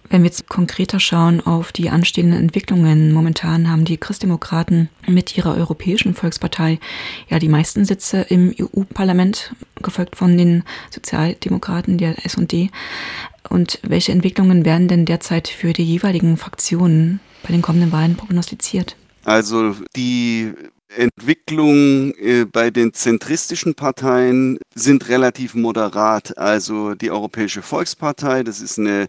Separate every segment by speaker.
Speaker 1: Wenn wir jetzt konkreter schauen auf die anstehenden Entwicklungen, momentan haben die Christdemokraten mit ihrer Europäischen Volkspartei ja die meisten Sitze im EU-Parlament, gefolgt von den Sozialdemokraten, der S&D. Und welche Entwicklungen werden denn derzeit für die jeweiligen Fraktionen bei den kommenden Wahlen prognostiziert?
Speaker 2: Also die Entwicklungen bei den zentristischen Parteien sind relativ moderat. Also die Europäische Volkspartei, das ist eine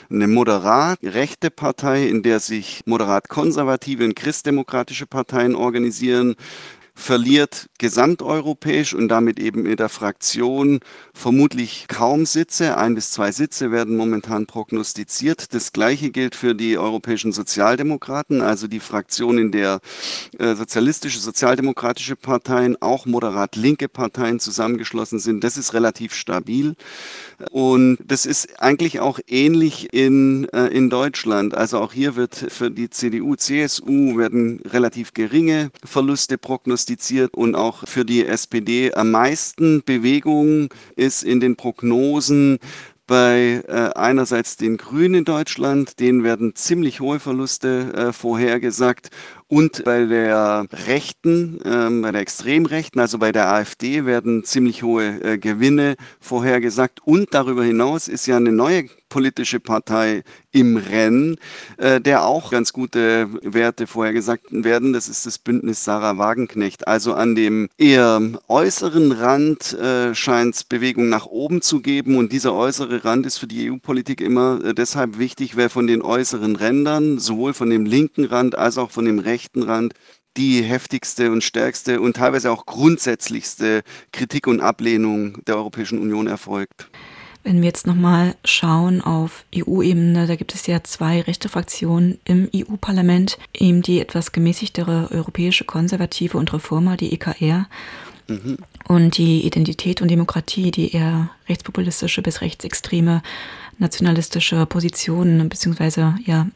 Speaker 2: moderat rechte Partei, in der sich moderat konservative und christdemokratische Parteien organisieren, verliert gesamteuropäisch und damit eben in der Fraktion vermutlich kaum Sitze. 1 bis 2 Sitze werden momentan prognostiziert. Das Gleiche gilt für die europäischen Sozialdemokraten, also die Fraktion, in der sozialistische, sozialdemokratische Parteien, auch moderat linke Parteien zusammengeschlossen sind. Das ist relativ stabil. Und das ist eigentlich auch ähnlich in Deutschland. Also auch hier wird für die CDU, CSU werden relativ geringe Verluste prognostiziert und auch für die SPD am meisten Bewegung ist in den Prognosen bei einerseits den Grünen in Deutschland, denen werden ziemlich hohe Verluste vorhergesagt. Und bei der Rechten, bei der Extremrechten, also bei der AfD, werden ziemlich hohe Gewinne vorhergesagt. Und darüber hinaus ist ja eine neue politische Partei im Rennen, der auch ganz gute Werte vorhergesagt werden. Das ist das Bündnis Sarah Wagenknecht. Also an dem eher äußeren Rand scheint es Bewegung nach oben zu geben. Und dieser äußere Rand ist für die EU-Politik immer deshalb wichtig, weil von den äußeren Rändern, sowohl von dem linken Rand als auch von dem rechten Rand, die heftigste und stärkste und teilweise auch grundsätzlichste Kritik und Ablehnung der Europäischen Union erfolgt.
Speaker 1: Wenn wir jetzt nochmal schauen auf EU-Ebene, da gibt es ja 2 rechte Fraktionen im EU-Parlament, eben die etwas gemäßigtere Europäische Konservative und Reformer, die EKR, und die Identität und Demokratie, die eher rechtspopulistische bis rechtsextreme nationalistische Positionen bzw.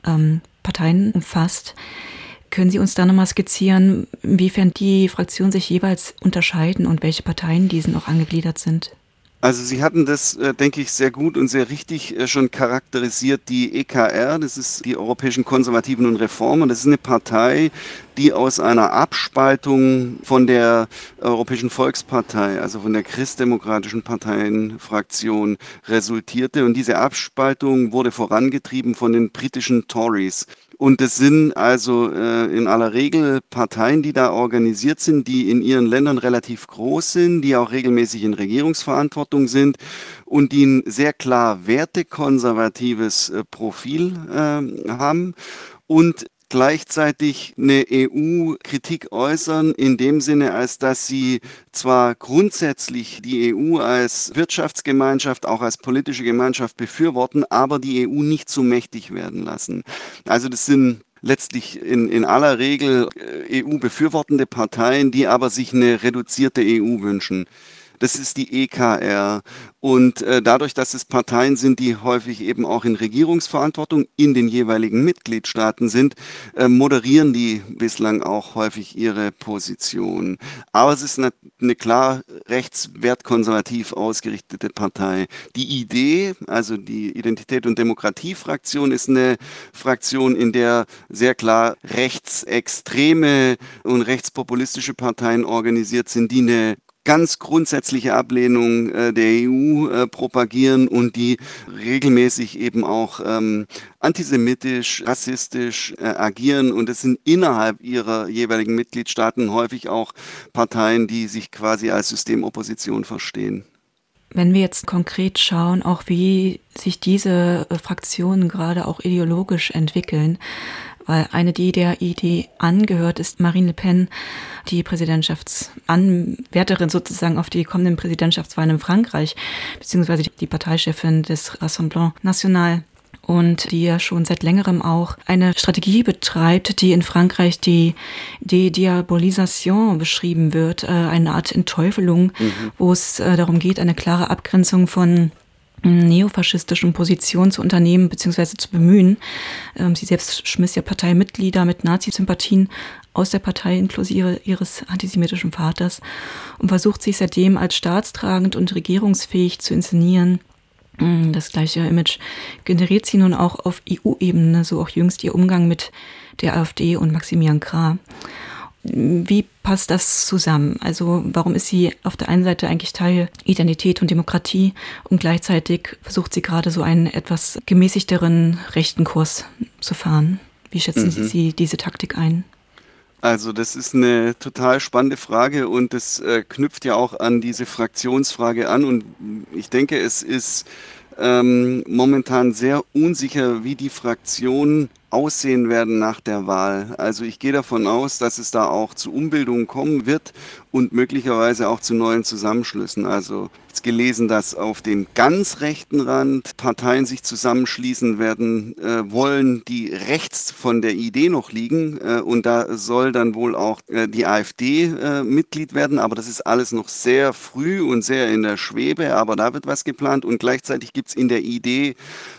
Speaker 1: Parteien umfasst. Können Sie uns da nochmal skizzieren, inwiefern die Fraktionen sich jeweils unterscheiden und welche Parteien diesen auch angegliedert sind?
Speaker 2: Also Sie hatten das, denke ich, sehr gut und sehr richtig schon charakterisiert. Die EKR, das ist die Europäischen Konservativen und Reformer, das ist eine Partei, die aus einer Abspaltung von der Europäischen Volkspartei, also von der christdemokratischen Parteienfraktion resultierte. Und diese Abspaltung wurde vorangetrieben von den britischen Tories. Und es sind also in aller Regel Parteien, die da organisiert sind, die in ihren Ländern relativ groß sind, die auch regelmäßig in Regierungsverantwortung sind und die ein sehr klar wertekonservatives Profil haben und gleichzeitig eine EU-Kritik äußern, in dem Sinne, als dass sie zwar grundsätzlich die EU als Wirtschaftsgemeinschaft, auch als politische Gemeinschaft befürworten, aber die EU nicht zu mächtig werden lassen. Also das sind letztlich in aller Regel EU-befürwortende Parteien, die aber sich eine reduzierte EU wünschen. Das ist die EKR. Und dadurch, dass es Parteien sind, die häufig eben auch in Regierungsverantwortung in den jeweiligen Mitgliedstaaten sind, moderieren die bislang auch häufig ihre Position. Aber es ist eine klar rechtswertkonservativ ausgerichtete Partei. Die Idee, also die Identität- und Demokratie-Fraktion, ist eine Fraktion, in der sehr klar rechtsextreme und rechtspopulistische Parteien organisiert sind, die eine ganz grundsätzliche Ablehnung der EU propagieren und die regelmäßig eben auch antisemitisch, rassistisch agieren. Und es sind innerhalb ihrer jeweiligen Mitgliedstaaten häufig auch Parteien, die sich quasi als Systemopposition verstehen.
Speaker 1: Wenn wir jetzt konkret schauen, auch wie sich diese Fraktionen gerade auch ideologisch entwickeln, weil eine, die der Idee angehört, ist Marine Le Pen, die Präsidentschaftsanwärterin sozusagen auf die kommenden Präsidentschaftswahlen in Frankreich, beziehungsweise die Parteichefin des Rassemblement National. Und die ja schon seit längerem auch eine Strategie betreibt, die in Frankreich die Diabolisation beschrieben wird, eine Art Entteufelung, wo es darum geht, eine klare Abgrenzung von neofaschistischen Positionen zu unternehmen bzw. zu bemühen. Sie selbst schmiss ja Parteimitglieder mit Nazi-Sympathien aus der Partei inklusive ihres antisemitischen Vaters und versucht sich seitdem als staatstragend und regierungsfähig zu inszenieren. Das gleiche Image generiert sie nun auch auf EU-Ebene, so auch jüngst ihr Umgang mit der AfD und Maximilian Krah. Wie passt das zusammen? Also warum ist sie auf der einen Seite eigentlich Teil Identität und Demokratie und gleichzeitig versucht sie gerade so einen etwas gemäßigteren rechten Kurs zu fahren? Wie schätzen Sie diese Taktik ein?
Speaker 2: Also das ist eine total spannende Frage und das knüpft ja auch an diese Fraktionsfrage an und ich denke, es ist momentan sehr unsicher, wie die Fraktionen aussehen werden nach der Wahl. Also ich gehe davon aus, dass es da auch zu Umbildungen kommen wird und möglicherweise auch zu neuen Zusammenschlüssen. Also jetzt gelesen, dass auf dem ganz rechten Rand Parteien sich zusammenschließen werden wollen, die rechts von der Idee noch liegen. Und da soll dann wohl auch die AfD Mitglied werden. Aber das ist alles noch sehr früh und sehr in der Schwebe. Aber da wird was geplant. Und gleichzeitig gibt es in der Idee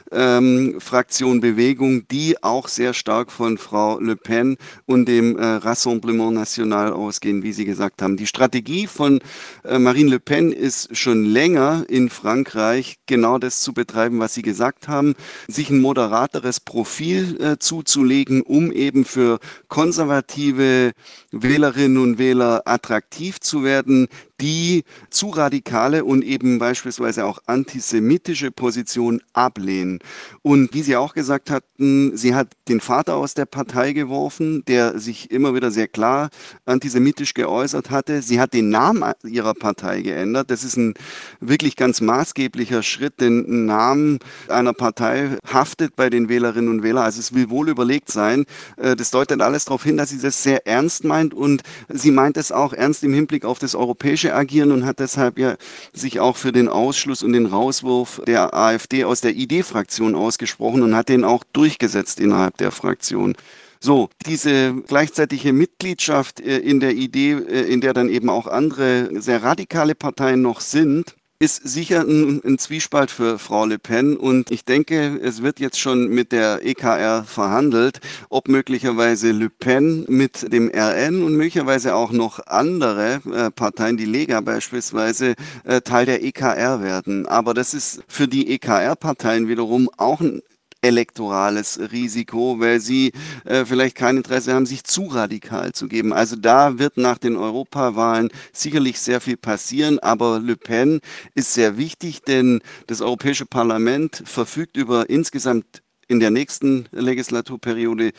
Speaker 2: Fraktion Bewegung, die auch sehr stark von Frau Le Pen und dem Rassemblement National ausgehen, wie Sie gesagt haben. Die Strategie von Marine Le Pen ist schon länger in Frankreich, genau das zu betreiben, was Sie gesagt haben, sich ein moderateres Profil zuzulegen, um eben für konservative Wählerinnen und Wähler attraktiv zu werden, die zu radikale und eben beispielsweise auch antisemitische Positionen ablehnen. Und wie Sie auch gesagt hatten, sie hat den Vater aus der Partei geworfen, der sich immer wieder sehr klar antisemitisch geäußert hatte. Sie hat den Namen ihrer Partei geändert. Das ist ein wirklich ganz maßgeblicher Schritt, denn ein Name einer Partei haftet bei den Wählerinnen und Wählern. Also es will wohl überlegt sein. Das deutet alles darauf hin, dass sie das sehr ernst meint und sie meint es auch ernst im Hinblick auf das europäische Agieren und hat deshalb ja sich auch für den Ausschluss und den Rauswurf der AfD aus der ID-Fraktion ausgesprochen und hat den auch durchgesetzt innerhalb der Fraktion. So, diese gleichzeitige Mitgliedschaft in der Idee, in der dann eben auch andere sehr radikale Parteien noch sind, ist sicher ein Zwiespalt für Frau Le Pen und ich denke, es wird jetzt schon mit der EKR verhandelt, ob möglicherweise Le Pen mit dem RN und möglicherweise auch noch andere Parteien, die Lega beispielsweise, Teil der EKR werden. Aber das ist für die EKR-Parteien wiederum auch ein elektorales Risiko, weil sie vielleicht kein Interesse haben, sich zu radikal zu geben. Also da wird nach den Europawahlen sicherlich sehr viel passieren, aber Le Pen ist sehr wichtig, denn das Europäische Parlament verfügt über insgesamt in der nächsten Legislaturperiode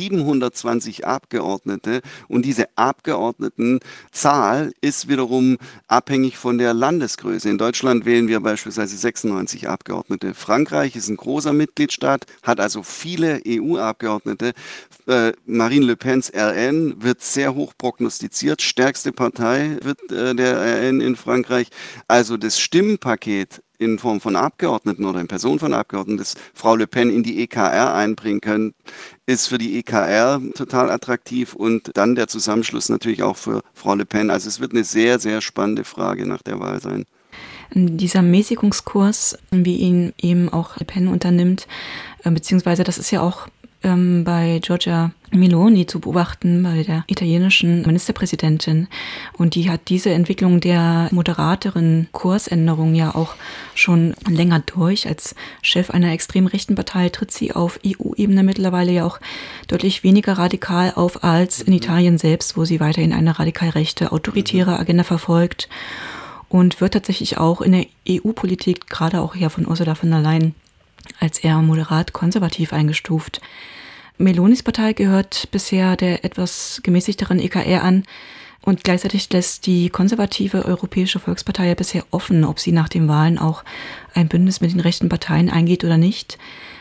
Speaker 2: 720 Abgeordnete und diese Abgeordnetenzahl ist wiederum abhängig von der Landesgröße. In Deutschland wählen wir beispielsweise 96 Abgeordnete. Frankreich ist ein großer Mitgliedstaat, hat also viele EU-Abgeordnete. Marine Le Pens RN wird sehr hoch prognostiziert, stärkste Partei wird der RN in Frankreich. Also das Stimmenpaket in Form von Abgeordneten oder in Person von Abgeordneten, das Frau Le Pen in die EKR einbringen können, ist für die EKR total attraktiv und dann der Zusammenschluss natürlich auch für Frau Le Pen. Also es wird eine sehr, sehr spannende Frage nach der Wahl sein.
Speaker 1: Dieser Mäßigungskurs, wie ihn eben auch Le Pen unternimmt, beziehungsweise das ist ja auch bei Giorgia Meloni zu beobachten, bei der italienischen Ministerpräsidentin. Und die hat diese Entwicklung der moderateren Kursänderung ja auch schon länger durch. Als Chef einer extrem rechten Partei tritt sie auf EU-Ebene mittlerweile ja auch deutlich weniger radikal auf als in Italien selbst, wo sie weiterhin eine radikal rechte, autoritäre Agenda verfolgt und wird tatsächlich auch in der EU-Politik, gerade auch ja von Ursula von der Leyen, als eher moderat konservativ eingestuft. Melonis Partei gehört bisher der etwas gemäßigteren EKR an und gleichzeitig lässt die konservative Europäische Volkspartei ja bisher offen, ob sie nach den Wahlen auch ein Bündnis mit den rechten Parteien eingeht oder nicht.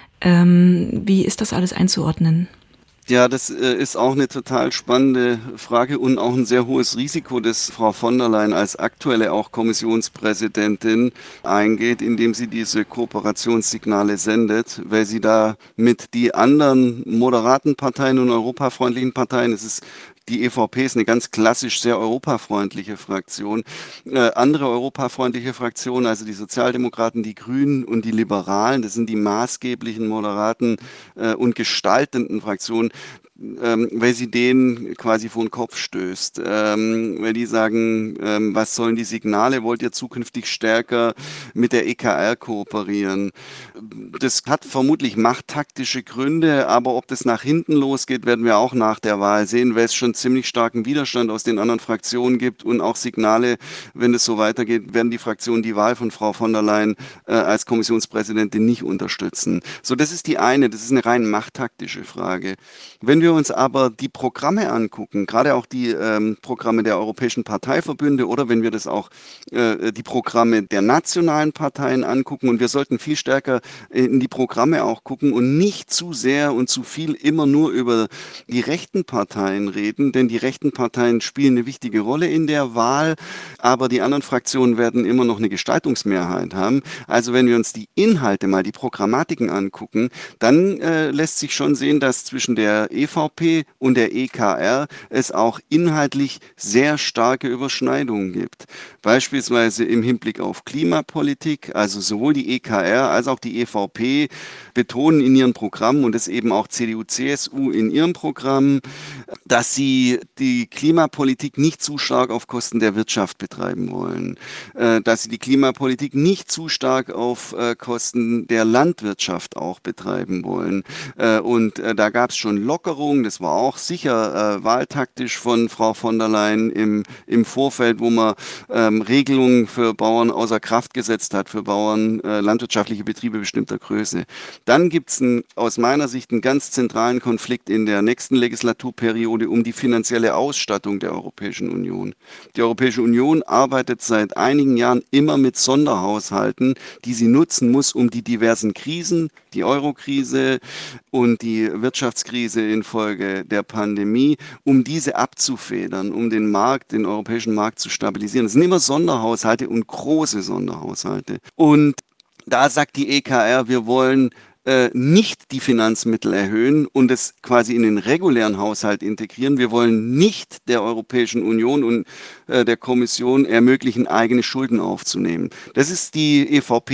Speaker 1: Wie ist das alles einzuordnen?
Speaker 2: Ja, das ist auch eine total spannende Frage und auch ein sehr hohes Risiko, das Frau von der Leyen als aktuelle auch Kommissionspräsidentin eingeht, indem sie diese Kooperationssignale sendet, weil sie da mit die anderen moderaten Parteien und europafreundlichen Parteien, es ist Die EVP ist eine ganz klassisch sehr europafreundliche Fraktion. Andere europafreundliche Fraktionen, also die Sozialdemokraten, die Grünen und die Liberalen, das sind die maßgeblichen, moderaten und gestaltenden Fraktionen, weil sie denen quasi vor den Kopf stößt. Weil die sagen, was sollen die Signale? Wollt ihr zukünftig stärker mit der EKR kooperieren? Das hat vermutlich machttaktische Gründe, aber ob das nach hinten losgeht, werden wir auch nach der Wahl sehen, weil es schon ziemlich starken Widerstand aus den anderen Fraktionen gibt und auch Signale, wenn es so weitergeht, werden die Fraktionen die Wahl von Frau von der Leyen als Kommissionspräsidentin nicht unterstützen. So, das ist das ist eine rein machttaktische Frage. Wenn wir uns aber die Programme angucken, gerade auch die Programme der europäischen Parteiverbünde oder wenn wir das auch die Programme der nationalen Parteien angucken und wir sollten viel stärker in die Programme auch gucken und nicht zu sehr und zu viel immer nur über die rechten Parteien reden, denn die rechten Parteien spielen eine wichtige Rolle in der Wahl, aber die anderen Fraktionen werden immer noch eine Gestaltungsmehrheit haben. Also wenn wir uns die Inhalte mal, die Programmatiken angucken, dann lässt sich schon sehen, dass zwischen der EVP und der EKR es auch inhaltlich sehr starke Überschneidungen gibt. Beispielsweise im Hinblick auf Klimapolitik, also sowohl die EKR als auch die EVP betonen in ihren Programmen und es eben auch CDU, CSU in ihrem Programm, dass sie die Klimapolitik nicht zu stark auf Kosten der Wirtschaft betreiben wollen, dass sie die Klimapolitik nicht zu stark auf Kosten der Landwirtschaft auch betreiben wollen. Und da gab es schon Lockerungen, das war auch sicher wahltaktisch von Frau von der Leyen im Vorfeld, wo man Regelungen für Bauern außer Kraft gesetzt hat, für Bauern, landwirtschaftliche Betriebe bestimmter Größe. Dann gibt es aus meiner Sicht einen ganz zentralen Konflikt in der nächsten Legislaturperiode um die finanzielle Ausstattung der Europäischen Union. Die Europäische Union arbeitet seit einigen Jahren immer mit Sonderhaushalten, die sie nutzen muss, um die diversen Krisen, die Euro-Krise und die Wirtschaftskrise infolge der Pandemie, um diese abzufedern, um den Markt, den europäischen Markt zu stabilisieren. Es sind immer Sonderhaushalte und große Sonderhaushalte. Und da sagt die EKR, wir wollen nicht die Finanzmittel erhöhen und es quasi in den regulären Haushalt integrieren. Wir wollen nicht der Europäischen Union und der Kommission ermöglichen, eigene Schulden aufzunehmen. Das ist die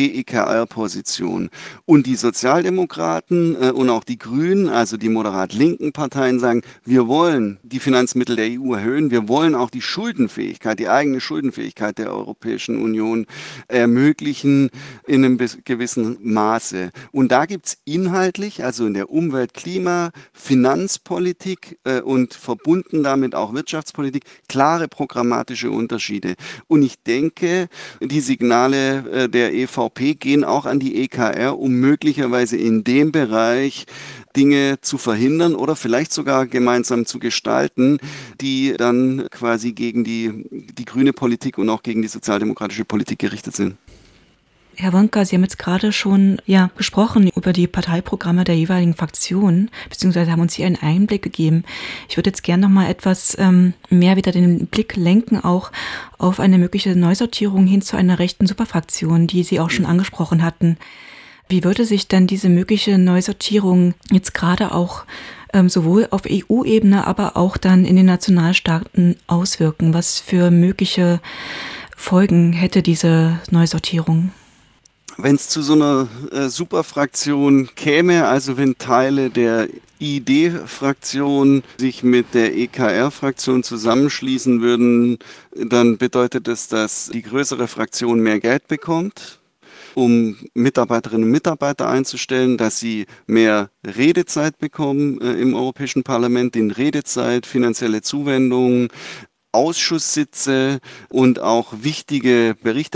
Speaker 2: EVP-EKR-Position. Und die Sozialdemokraten und auch die Grünen, also die moderat linken Parteien, sagen, wir wollen die Finanzmittel der EU erhöhen, wir wollen auch die Schuldenfähigkeit, die eigene Schuldenfähigkeit der Europäischen Union ermöglichen in einem gewissen Maße. Und da gibt es inhaltlich, also in der Umwelt-, Klima-, Finanzpolitik und verbunden damit auch Wirtschaftspolitik, klare programmatische Unterschiede. Und ich denke, die Signale der EVP gehen auch an die EKR, um möglicherweise in dem Bereich Dinge zu verhindern oder vielleicht sogar gemeinsam zu gestalten, die dann quasi gegen die grüne Politik und auch gegen die sozialdemokratische Politik gerichtet sind.
Speaker 1: Herr Wonka, Sie haben jetzt gerade schon gesprochen über die Parteiprogramme der jeweiligen Fraktionen, beziehungsweise haben uns hier einen Einblick gegeben. Ich würde jetzt gerne noch mal etwas mehr wieder den Blick lenken, auch auf eine mögliche Neusortierung hin zu einer rechten Superfraktion, die Sie auch schon angesprochen hatten. Wie würde sich denn diese mögliche Neusortierung jetzt gerade auch sowohl auf EU-Ebene, aber auch dann in den Nationalstaaten auswirken? Was für mögliche Folgen hätte diese Neusortierung?
Speaker 2: Wenn es zu so einer Superfraktion käme, also wenn Teile der ID-Fraktion sich mit der EKR-Fraktion zusammenschließen würden, dann bedeutet das, dass die größere Fraktion mehr Geld bekommt, um Mitarbeiterinnen und Mitarbeiter einzustellen, dass sie mehr Redezeit bekommen im Europäischen Parlament, in Redezeit, finanzielle Zuwendungen, Ausschusssitze und auch wichtige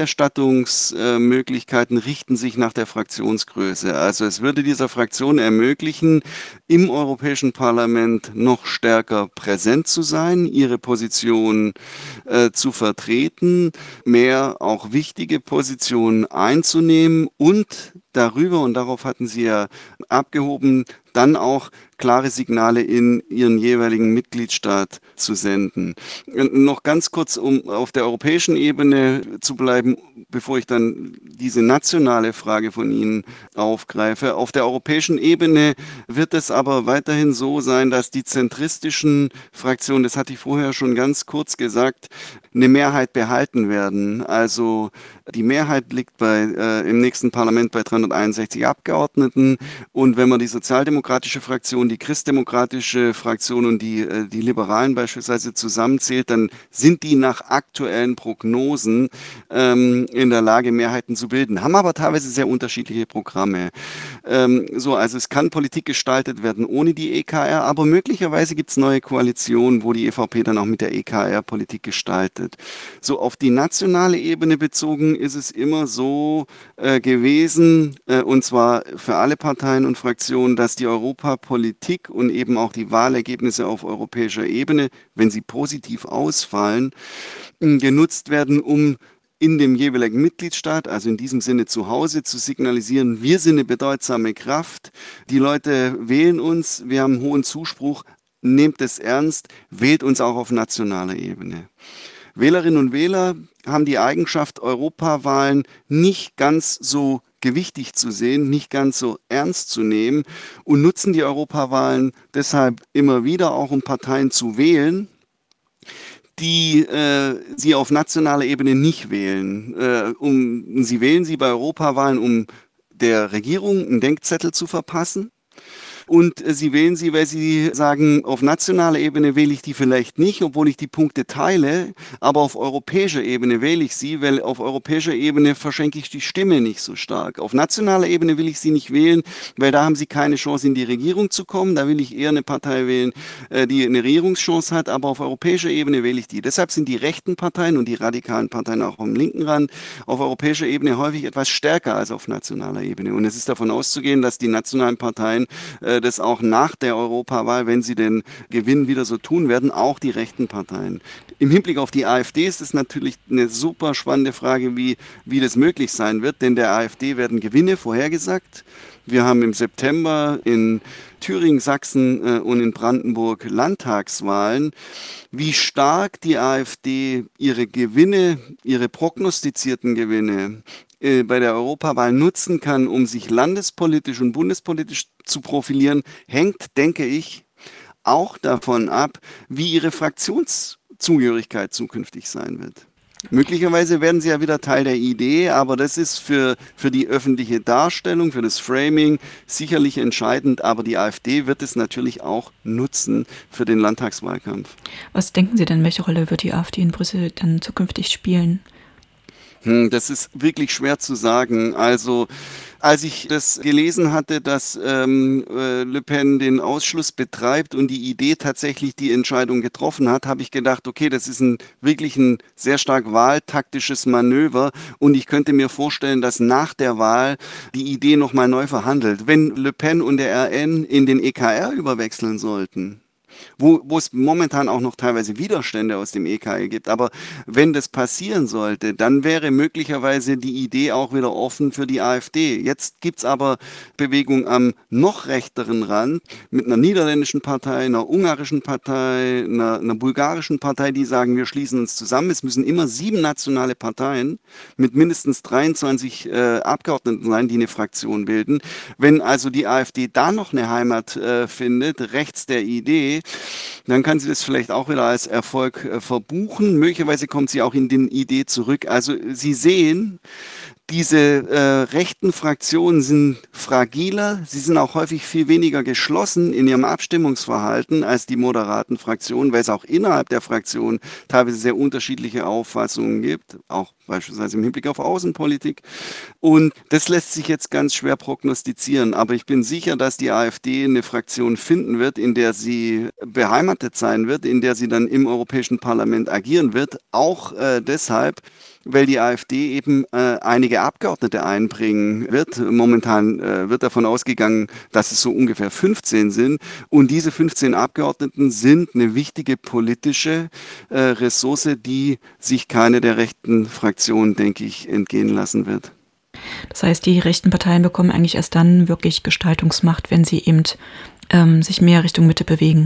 Speaker 2: Berichterstattungsmöglichkeiten richten sich nach der Fraktionsgröße. Also es würde dieser Fraktion ermöglichen, im Europäischen Parlament noch stärker präsent zu sein, ihre Position zu vertreten, mehr auch wichtige Positionen einzunehmen und darüber, und darauf hatten Sie ja abgehoben, dann auch klare Signale in ihren jeweiligen Mitgliedstaat zu senden. Noch ganz kurz, um auf der europäischen Ebene zu bleiben, bevor ich dann diese nationale Frage von Ihnen aufgreife. Auf der europäischen Ebene wird es aber weiterhin so sein, dass die zentristischen Fraktionen, das hatte ich vorher schon ganz kurz gesagt, eine Mehrheit behalten werden. Also die Mehrheit liegt im nächsten Parlament bei 361 Abgeordneten. Und wenn man die sozialdemokratische Fraktion, die christdemokratische Fraktion und die Liberalen beispielsweise zusammenzählt, dann sind die nach aktuellen Prognosen in der Lage, Mehrheiten zu bilden, haben aber teilweise sehr unterschiedliche Programme. Also es kann Politik gestaltet werden ohne die EKR, aber möglicherweise gibt es neue Koalitionen, wo die EVP dann auch mit der EKR Politik gestaltet. So auf die nationale Ebene bezogen ist es immer so gewesen, und zwar für alle Parteien und Fraktionen, dass die Europapolitik und eben auch die Wahlergebnisse auf europäischer Ebene, wenn sie positiv ausfallen, genutzt werden, um in dem jeweiligen Mitgliedstaat, also in diesem Sinne zu Hause, zu signalisieren, wir sind eine bedeutsame Kraft, die Leute wählen uns, wir haben hohen Zuspruch, nehmt es ernst, wählt uns auch auf nationaler Ebene. Wählerinnen und Wähler haben die Eigenschaft, Europawahlen nicht ganz so gewichtig zu sehen, nicht ganz so ernst zu nehmen und nutzen die Europawahlen deshalb immer wieder auch, um Parteien zu wählen, die sie auf nationaler Ebene nicht wählen. Sie wählen sie bei Europawahlen, um der Regierung einen Denkzettel zu verpassen. Und sie wählen sie, weil sie sagen, auf nationaler Ebene wähle ich die vielleicht nicht, obwohl ich die Punkte teile, aber auf europäischer Ebene wähle ich sie, weil auf europäischer Ebene verschenke ich die Stimme nicht so stark. Auf nationaler Ebene will ich sie nicht wählen, weil da haben sie keine Chance, in die Regierung zu kommen. Da will ich eher eine Partei wählen, die eine Regierungschance hat, aber auf europäischer Ebene wähle ich die. Deshalb sind die rechten Parteien und die radikalen Parteien auch am linken Rand auf europäischer Ebene häufig etwas stärker als auf nationaler Ebene. Und es ist davon auszugehen, dass die nationalen Parteien das auch nach der Europawahl, wenn sie den Gewinn wieder so tun werden, auch die rechten Parteien. Im Hinblick auf die AfD ist es natürlich eine super spannende Frage, wie das möglich sein wird, denn der AfD werden Gewinne vorhergesagt. Wir haben im September in Thüringen, Sachsen und in Brandenburg Landtagswahlen. Wie stark die AfD ihre Gewinne, ihre prognostizierten Gewinne bei der Europawahl nutzen kann, um sich landespolitisch und bundespolitisch zu profilieren, hängt, denke ich, auch davon ab, wie ihre Fraktionszugehörigkeit zukünftig sein wird. Möglicherweise werden sie ja wieder Teil der Idee, aber das ist für die öffentliche Darstellung, für das Framing sicherlich entscheidend, aber die AfD wird es natürlich auch nutzen für den Landtagswahlkampf.
Speaker 1: Was denken Sie denn, welche Rolle wird die AfD in Brüssel dann zukünftig spielen?
Speaker 2: Das ist wirklich schwer zu sagen. Also, als ich das gelesen hatte, dass Le Pen den Ausschluss betreibt und die Idee tatsächlich die Entscheidung getroffen hat, habe ich gedacht, okay, das ist wirklich ein sehr stark wahltaktisches Manöver und ich könnte mir vorstellen, dass nach der Wahl die Idee nochmal neu verhandelt. Wenn Le Pen und der RN in den EKR überwechseln sollten, wo es momentan auch noch teilweise Widerstände aus dem EKR gibt. Aber wenn das passieren sollte, dann wäre möglicherweise die Idee auch wieder offen für die AfD. Jetzt gibt es aber Bewegung am noch rechteren Rand mit einer niederländischen Partei, einer ungarischen Partei, einer bulgarischen Partei, die sagen, wir schließen uns zusammen. Es müssen immer 7 nationale Parteien mit mindestens 23 Abgeordneten sein, die eine Fraktion bilden. Wenn also die AfD da noch eine Heimat findet, rechts der Idee, dann kann sie das vielleicht auch wieder als Erfolg verbuchen. Möglicherweise kommt sie auch in die Idee zurück. Also Sie sehen, diese rechten Fraktionen sind fragiler, sie sind auch häufig viel weniger geschlossen in ihrem Abstimmungsverhalten als die moderaten Fraktionen, weil es auch innerhalb der Fraktion teilweise sehr unterschiedliche Auffassungen gibt, auch beispielsweise im Hinblick auf Außenpolitik. Und das lässt sich jetzt ganz schwer prognostizieren, aber ich bin sicher, dass die AfD eine Fraktion finden wird, in der sie beheimatet sein wird, in der sie dann im Europäischen Parlament agieren wird, auch deshalb, weil die AfD eben einige Abgeordnete einbringen wird. Momentan wird davon ausgegangen, dass es so ungefähr 15 sind. Und diese 15 Abgeordneten sind eine wichtige politische Ressource, die sich keine der rechten Fraktionen, denke ich, entgehen lassen wird.
Speaker 1: Das heißt, die rechten Parteien bekommen eigentlich erst dann wirklich Gestaltungsmacht, wenn sie eben sich mehr Richtung Mitte bewegen.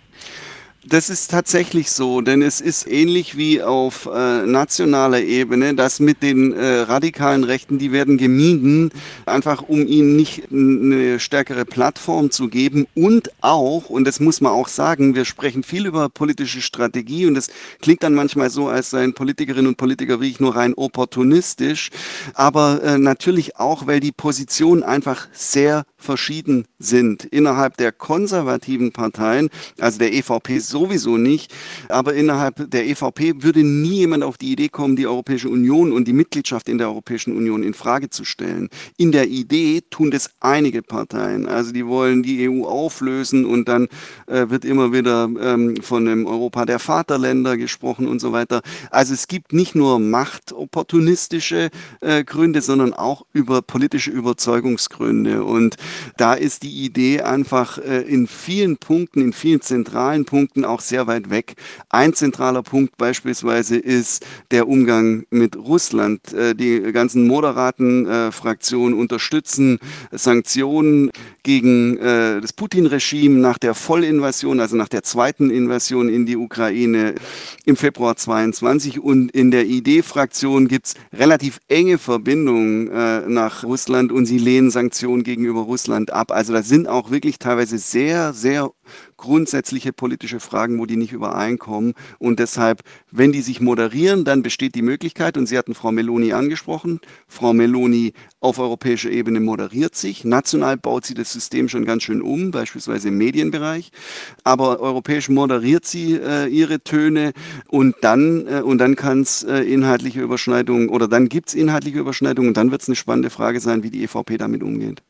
Speaker 2: Das ist tatsächlich so, denn es ist ähnlich wie auf nationaler Ebene, dass mit den radikalen Rechten, die werden gemieden, einfach um ihnen nicht eine stärkere Plattform zu geben und auch, und das muss man auch sagen, wir sprechen viel über politische Strategie und das klingt dann manchmal so, als seien Politikerinnen und Politiker wie ich nur rein opportunistisch, aber natürlich auch, weil die Positionen einfach sehr verschieden sind innerhalb der konservativen Parteien, also der EVP sowieso nicht, aber innerhalb der EVP würde nie jemand auf die Idee kommen, die Europäische Union und die Mitgliedschaft in der Europäischen Union in Frage zu stellen. In der Idee tun das einige Parteien, also die wollen die EU auflösen und dann wird immer wieder von dem Europa der Vaterländer gesprochen und so weiter. Also es gibt nicht nur machtopportunistische Gründe, sondern auch über politische Überzeugungsgründe und da ist die Idee einfach in vielen Punkten, in vielen zentralen Punkten auch sehr weit weg. Ein zentraler Punkt beispielsweise ist der Umgang mit Russland. Die ganzen moderaten Fraktionen unterstützen Sanktionen gegen das Putin-Regime nach der Vollinvasion, also nach der zweiten Invasion in die Ukraine im Februar 22. Und in der ID-Fraktion gibt es relativ enge Verbindungen nach Russland und sie lehnen Sanktionen gegenüber Russland ab. Also da sind auch wirklich teilweise sehr, sehr grundsätzliche politische Fragen, wo die nicht übereinkommen. Und deshalb, wenn die sich moderieren, dann besteht die Möglichkeit, und Sie hatten Frau Meloni angesprochen, Frau Meloni auf europäischer Ebene moderiert sich, national baut sie das System schon ganz schön um, beispielsweise im Medienbereich, aber europäisch moderiert sie ihre Töne und dann kann es inhaltliche Überschneidungen oder dann gibt es inhaltliche Überschneidungen und dann wird es eine spannende Frage sein, wie die EVP damit umgeht.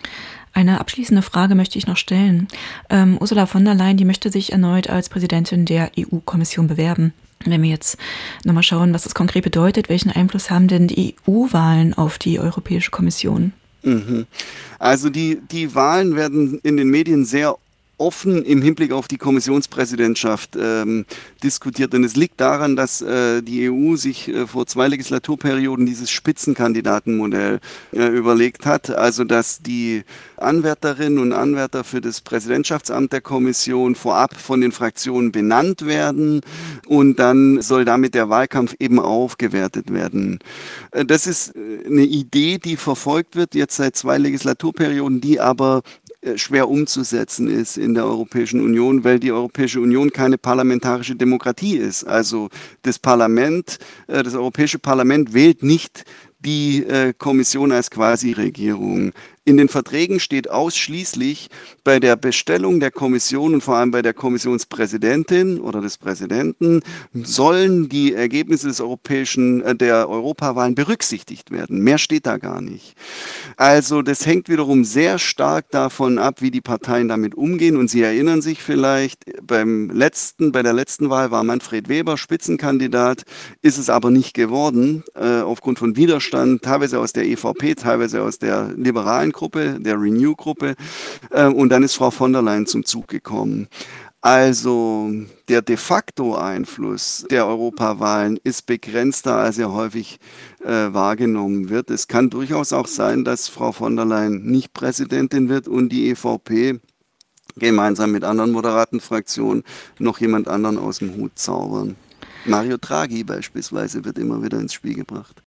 Speaker 1: Eine abschließende Frage möchte ich noch stellen. Ursula von der Leyen, die möchte sich erneut als Präsidentin der EU-Kommission bewerben. Wenn wir jetzt nochmal schauen, was das konkret bedeutet, welchen Einfluss haben denn die EU-Wahlen auf die Europäische Kommission?
Speaker 2: Also die Wahlen werden in den Medien sehr offen im Hinblick auf die Kommissionspräsidentschaft diskutiert. Und es liegt daran, dass die EU sich vor 2 Legislaturperioden dieses Spitzenkandidatenmodell überlegt hat. Also dass die Anwärterinnen und Anwärter für das Präsidentschaftsamt der Kommission vorab von den Fraktionen benannt werden und dann soll damit der Wahlkampf eben aufgewertet werden. Das ist eine Idee, die verfolgt wird jetzt seit 2 Legislaturperioden, die aber schwer umzusetzen ist in der Europäischen Union, weil die Europäische Union keine parlamentarische Demokratie ist. Also das Parlament, das Europäische Parlament wählt nicht die Kommission als Quasi-Regierung. In den Verträgen steht ausschließlich, bei der Bestellung der Kommission und vor allem bei der Kommissionspräsidentin oder des Präsidenten sollen die Ergebnisse der Europawahlen berücksichtigt werden. Mehr steht da gar nicht. Also das hängt wiederum sehr stark davon ab, wie die Parteien damit umgehen. Und Sie erinnern sich vielleicht, bei der letzten Wahl war Manfred Weber Spitzenkandidat, ist es aber nicht geworden, aufgrund von Widerstand, teilweise aus der EVP, teilweise aus der liberalen Gruppe, der Renew-Gruppe, und dann ist Frau von der Leyen zum Zug gekommen. Also der de facto Einfluss der Europawahlen ist begrenzter, als er häufig wahrgenommen wird. Es kann durchaus auch sein, dass Frau von der Leyen nicht Präsidentin wird und die EVP gemeinsam mit anderen moderaten Fraktionen noch jemand anderen aus dem Hut zaubern. Mario Draghi beispielsweise wird immer wieder ins Spiel gebracht.